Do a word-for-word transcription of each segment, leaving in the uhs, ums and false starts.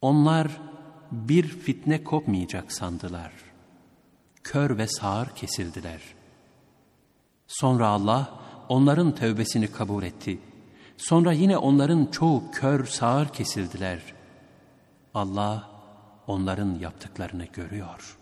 Onlar bir fitne kopmayacak sandılar. Kör ve sağır kesildiler. Sonra Allah onların tövbesini kabul etti. Sonra yine onların çoğu kör sağır kesildiler. Allah onların yaptıklarını görüyor.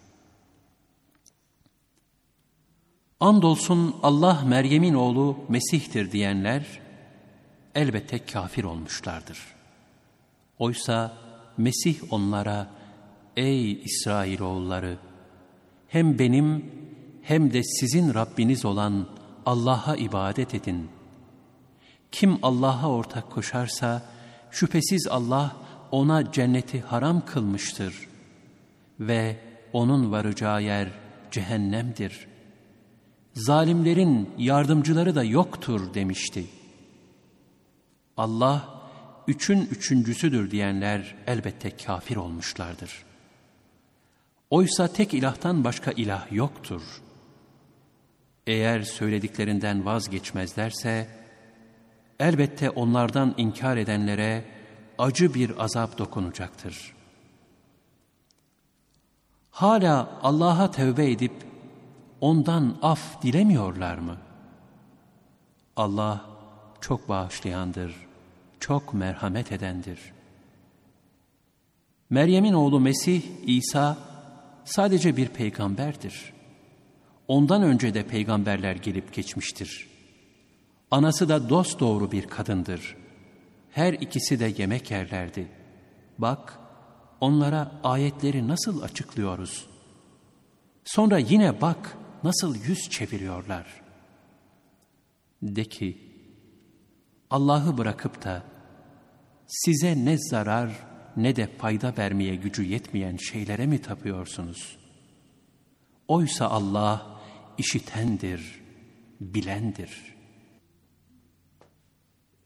Andolsun Allah Meryem'in oğlu Mesih'tir diyenler elbette kafir olmuşlardır. Oysa Mesih onlara, ey İsrailoğulları, hem benim hem de sizin Rabbiniz olan Allah'a ibadet edin. Kim Allah'a ortak koşarsa şüphesiz Allah ona cenneti haram kılmıştır ve onun varacağı yer cehennemdir. Zalimlerin yardımcıları da yoktur demişti. Allah üçün üçüncüsüdür diyenler elbette kafir olmuşlardır. Oysa tek ilahtan başka ilah yoktur. Eğer söylediklerinden vazgeçmezlerse, elbette onlardan inkar edenlere acı bir azap dokunacaktır. Hala Allah'a tövbe edip ondan af dilemiyorlar mı? Allah çok bağışlayandır, çok merhamet edendir. Meryem'in oğlu Mesih, İsa sadece bir peygamberdir. Ondan önce de peygamberler gelip geçmiştir. Anası da dosdoğru bir kadındır. Her ikisi de yemek yerlerdi. Bak, onlara ayetleri nasıl açıklıyoruz. Sonra yine bak, nasıl yüz çeviriyorlar. De ki, Allah'ı bırakıp da size ne zarar ne de fayda vermeye gücü yetmeyen şeylere mi tapıyorsunuz? Oysa Allah işitendir, bilendir.